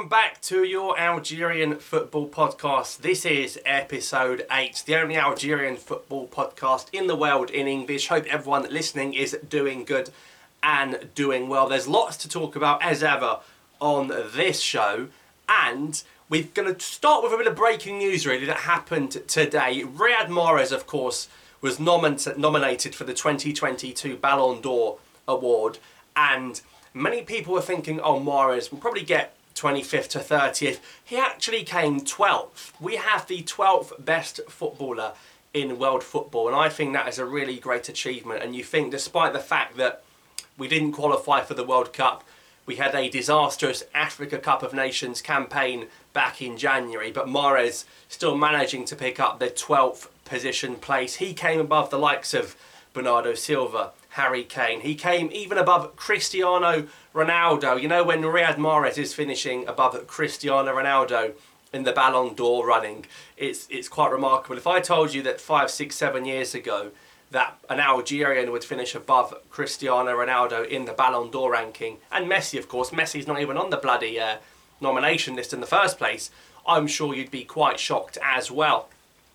welcome back to your Algerian football podcast. This is episode 8, the only Algerian football podcast in the world in English. Hope everyone listening is doing good and doing well. There's lots to talk about as ever on this show, and we're going to start with a bit of breaking news really that happened today. Riyad Mahrez, of course, was nominated for the 2022 Ballon d'Or award, and many people were thinking, oh, Mahrez will probably get 25th to 30th. He actually came 12th. We have the 12th best footballer in world football, and I think that is a really great achievement. And you think, despite the fact that we didn't qualify for the World Cup, we had a disastrous Africa Cup of Nations campaign back in January, but Mahrez still managing to pick up the 12th position place. He came above the likes of Bernardo Silva, Harry Kane. He came even above Cristiano Ronaldo. You know, when Riyad Mahrez is finishing above Cristiano Ronaldo in the Ballon d'Or running, it's quite remarkable. If I told you that 5, 6, 7 years ago that an Algerian would finish above Cristiano Ronaldo in the Ballon d'Or ranking, and Messi, of course, Messi's not even on the bloody nomination list in the first place, I'm sure you'd be quite shocked as well.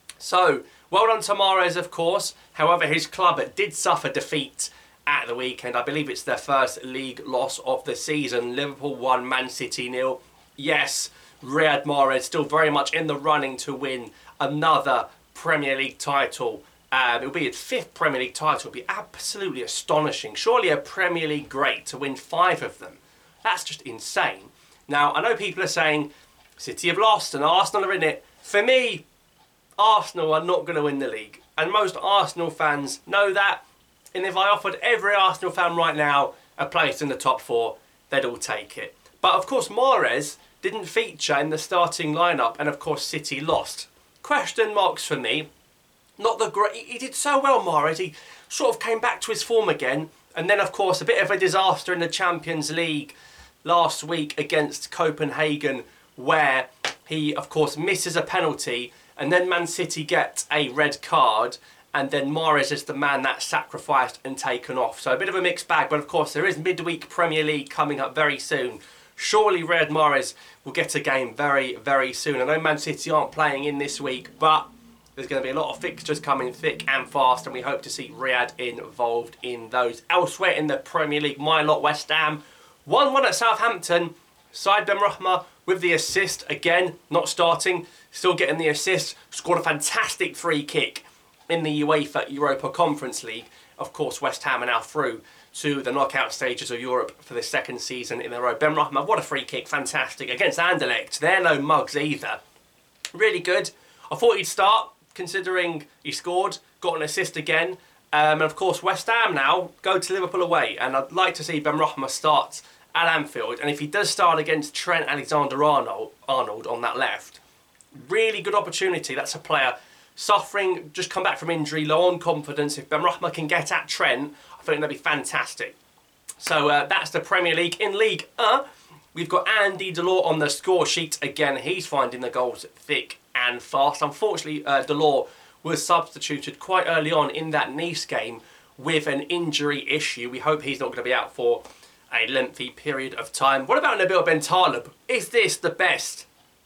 So, well done to Mahrez, of course. However, his club did suffer defeat at the weekend. I believe it's their first league loss of the season. Liverpool 1, Man City 0. Yes, Riyad Mahrez still very much in the running to win another Premier League title. It'll be his 5th Premier League title. It'll be absolutely astonishing. Surely a Premier League great to win 5 of them. That's just insane. Now, I know people are saying City have lost and Arsenal are in it. For me, Arsenal are not going to win the league, and most Arsenal fans know that. And if I offered every Arsenal fan right now a place in the top 4, they'd all take it. But of course Mahrez didn't feature in the starting lineup, and of course City lost. Question marks for me. Not the great. He did so well, Mahrez. He sort of came back to his form again, and then of course a bit of a disaster in the Champions League last week against Copenhagen, where he of course misses a penalty. And then Man City get a red card, and then Mahrez is the man that's sacrificed and taken off. So a bit of a mixed bag, but of course there is midweek Premier League coming up very soon. Surely Riyad Mahrez will get a game very, very soon. I know Man City aren't playing in this week, but there's going to be a lot of fixtures coming thick and fast, and we hope to see Riyad involved in those. Elsewhere in the Premier League, my lot, West Ham 1-1 at Southampton. Said Benrahma with the assist, again, not starting, still getting the assist, scored a fantastic free kick in the UEFA Europa Conference League. Of course, West Ham are now through to the knockout stages of Europe for the 2nd season in a row. Benrahma, what a free kick, fantastic, against Anderlecht. They're no mugs either. Really good. I thought he'd start, considering he scored, got an assist again. And of course, West Ham now go to Liverpool away, and I'd like to see Benrahma start at Anfield, and if he does start against Trent Alexander-Arnold on that left, really good opportunity. That's a player suffering, just come back from injury, low on confidence. If Benrahma can get at Trent, I think that'd be fantastic. So that's the Premier League. In League we've got Andy Delort on the score sheet again. He's finding the goals thick and fast. Unfortunately, Delort was substituted quite early on in that Nice game with an injury issue. We hope he's not going to be out for a lengthy period of time. What about Nabil Bentaleb? Is this the best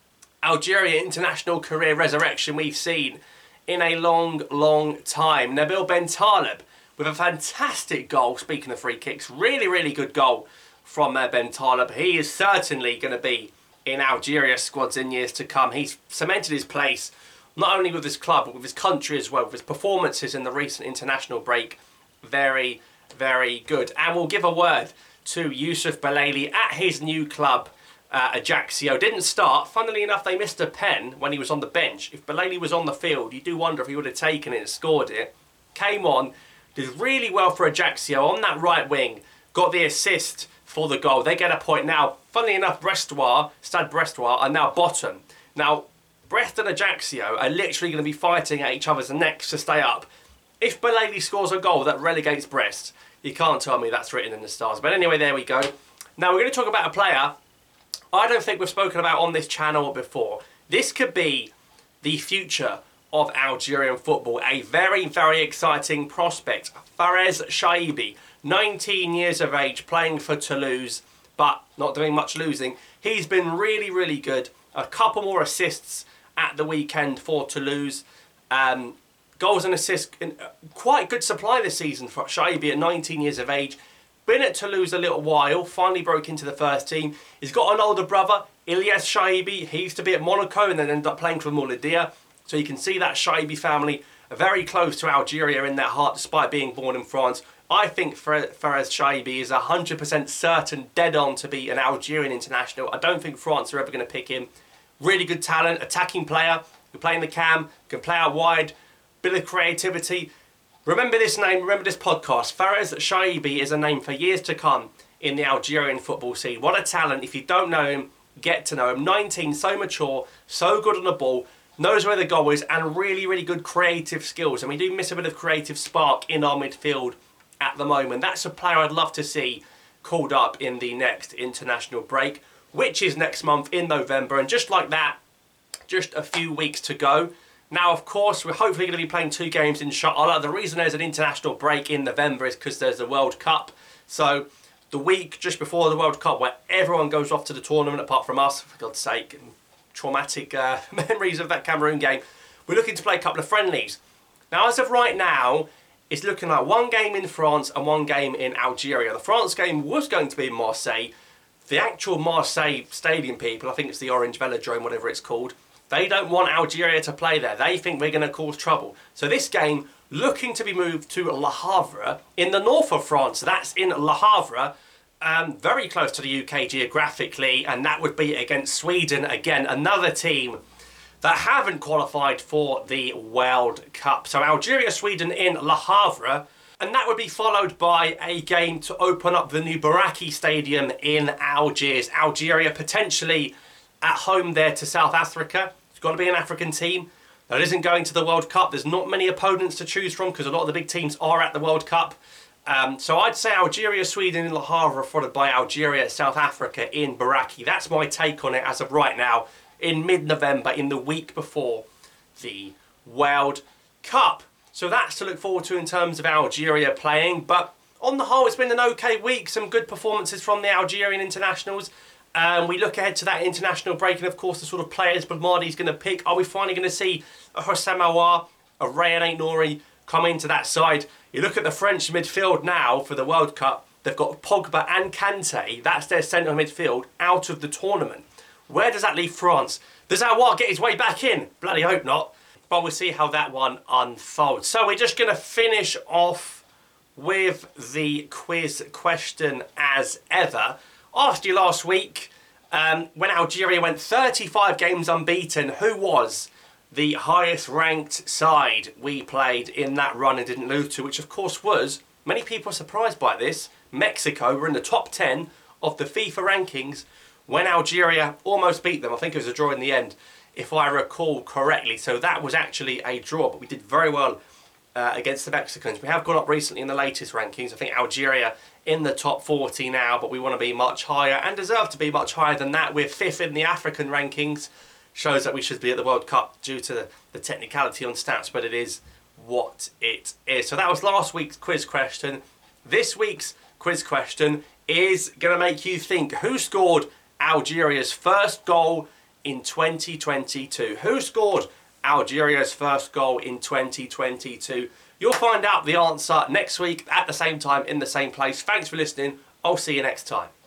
Algerian international career resurrection we've seen in a long, long time? Nabil Bentaleb with a fantastic goal. Speaking of free kicks, really, really good goal from Bentaleb. He is certainly going to be in Algeria squads in years to come. He's cemented his place not only with his club but with his country as well. With his performances in the recent international break, very, very good. And we'll give a word to Youssouf Belaili at his new club, Ajaccio. Didn't start. Funnily enough, they missed a pen when he was on the bench. If Belaili was on the field, you do wonder if he would have taken it and scored it. Came on, did really well for Ajaccio on that right wing. Got the assist for the goal. They get a point now. Funnily enough, Stade Brestois are now bottom. Now, Brest and Ajaccio are literally going to be fighting at each other's necks to stay up. If Belaili scores a goal that relegates Brest, you can't tell me that's written in the stars. But anyway, there we go. Now we're going to talk about a player I don't think we've spoken about on this channel before. This could be the future of Algerian football. A very, very exciting prospect. Fares Shaibi, 19 years of age, playing for Toulouse. but not doing much losing. He's been really, really good. A couple more assists at the weekend for Toulouse. Goals and assists, quite good supply this season for Shaibi at 19 years of age. Been at Toulouse a little while, finally broke into the first team. He's got an older brother, Ilyes Shaibi. He used to be at Monaco and then ended up playing for Mouloudia. So you can see that Shaibi family are very close to Algeria in their heart despite being born in France. I think Fares Shaibi is 100% certain, dead on to be an Algerian international. I don't think France are ever going to pick him. Really good talent, attacking player, can play in the cam, can play out wide, bit of creativity. Remember this name, remember this podcast. Fares Shaibi is a name for years to come in the Algerian football scene. What a talent. If you don't know him, get to know him. 19, so mature, so good on the ball, knows where the goal is, and really, really good creative skills. And we do miss a bit of creative spark in our midfield at the moment. That's a player I'd love to see called up in the next international break, which is next month in November. And just like that, just a few weeks to go. Now, of course, we're hopefully going to be playing 2 games in Inshallah. The reason there's an international break in November is because there's the World Cup. So the week just before the World Cup, where everyone goes off to the tournament apart from us, for God's sake, traumatic memories of that Cameroon game, we're looking to play a couple of friendlies. Now, as of right now, it's looking like 1 game in France and 1 game in Algeria. The France game was going to be in Marseille. The actual Marseille stadium people, I think it's the Orange Velodrome, whatever it's called, they don't want Algeria to play there. They think we're going to cause trouble. So this game, looking to be moved to Le Havre in the north of France. That's in Le Havre, very close to the UK geographically, and that would be against Sweden. Again, another team that haven't qualified for the World Cup. So Algeria, Sweden in Le Havre, and that would be followed by a game to open up the new Baraki Stadium in Algiers. Algeria potentially at home there to South Africa. It's got to be an African team that isn't going to the World Cup. There's not many opponents to choose from because a lot of the big teams are at the World Cup. So I'd say Algeria, Sweden in Le Havre, followed by Algeria, South Africa in Baraki. That's my take on it as of right now, in mid-November, in the week before the World Cup. So that's to look forward to in terms of Algeria playing. But on the whole, it's been an okay week. Some good performances from the Algerian internationals. We look ahead to that international break and, of course, the sort of players Belmadi's going to pick. Are we finally going to see a Houssem Aouar, a Rayan Aït-Nouri come into that side? You look at the French midfield now for the World Cup. They've got Pogba and Kante. That's their centre midfield out of the tournament. Where does that leave France? Does Aouar get his way back in? Bloody hope not. But we'll see how that one unfolds. So we're just going to finish off with the quiz question as ever. Asked you last week, when Algeria went 35 games unbeaten, who was the highest ranked side we played in that run and didn't lose to, which of course was, many people are surprised by this, Mexico were in the top 10 of the FIFA rankings when Algeria almost beat them. I think it was a draw in the end, if I recall correctly. So that was actually a draw, but we did very well against the Mexicans. We have gone up recently in the latest rankings. I think Algeria in the top 40 now, but we want to be much higher and deserve to be much higher than that. We're 5th in the African rankings. Shows that we should be at the World Cup due to the technicality on stats, but it is what it is. So that was last week's quiz question. This week's quiz question is going to make you think, who scored Algeria's first goal in 2022? Who scored Algeria's first goal in 2022? You'll find out the answer next week at the same time in the same place. Thanks for listening. I'll see you next time.